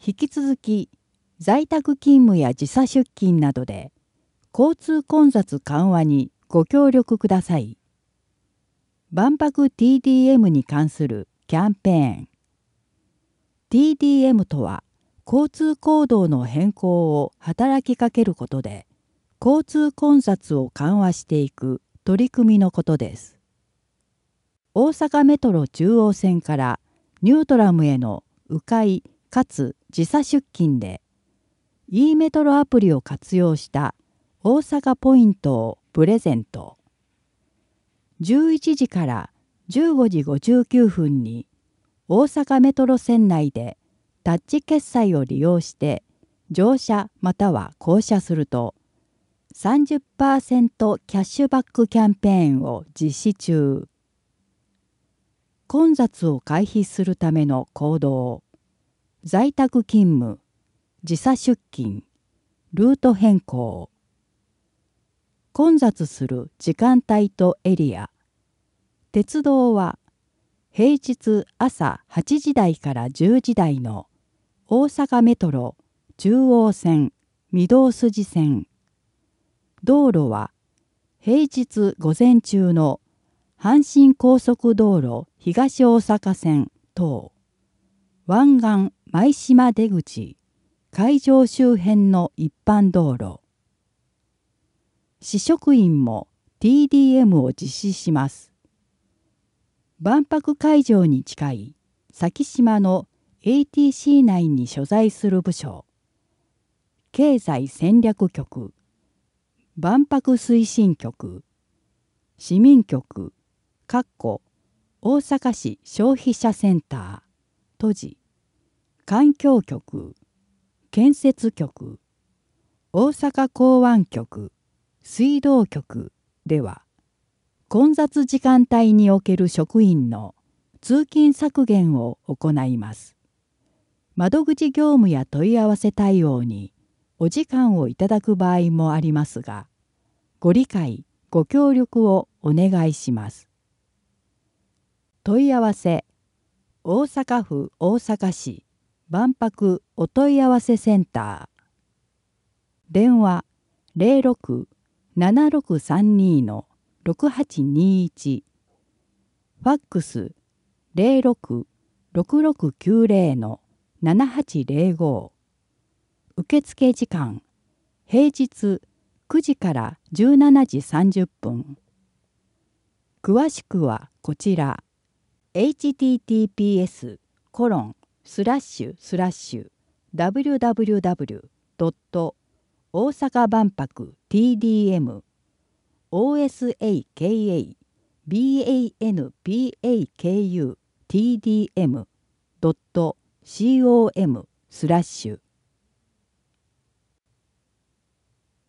引き続き在宅勤務や時差出勤などで交通混雑緩和にご協力ください。万博 TDM に関するキャンペーン。TDM とは交通行動の変更を働きかけることで交通混雑を緩和していく取り組みのことです。大阪メトロ中央線からニュートラムへの迂回かつ時差出勤で E メトロアプリを活用した大阪ポイントをプレゼント。11時から15時59分に大阪メトロ線内でタッチ決済を利用して乗車または降車すると 30% キャッシュバックキャンペーンを実施中。混雑を回避するための行動、在宅勤務、時差出勤、ルート変更。混雑する時間帯とエリア。鉄道は平日朝8時台から10時台の大阪メトロ中央線、御堂筋線。道路は平日午前中の阪神高速道路東大阪線等湾岸舞島出口会場周辺の一般道路。市職員も TDM を実施します。万博会場に近い先島の ATC 内に所在する部署、経済戦略局、万博推進局、市民局、大阪市消費者センター、都市、環境局、建設局、大阪港湾局、水道局では、混雑時間帯における職員の通勤削減を行います。窓口業務や問い合わせ対応にお時間をいただく場合もありますが、ご理解、ご協力をお願いします。問い合わせ、大阪府大阪市万博お問い合わせセンター。電話06-7632-6821。ファックス06-6690-7805。受付時間平日9時から17時30分。詳しくはこちら。https://www. 大阪万博 TDM osakabanpaku tdm.com/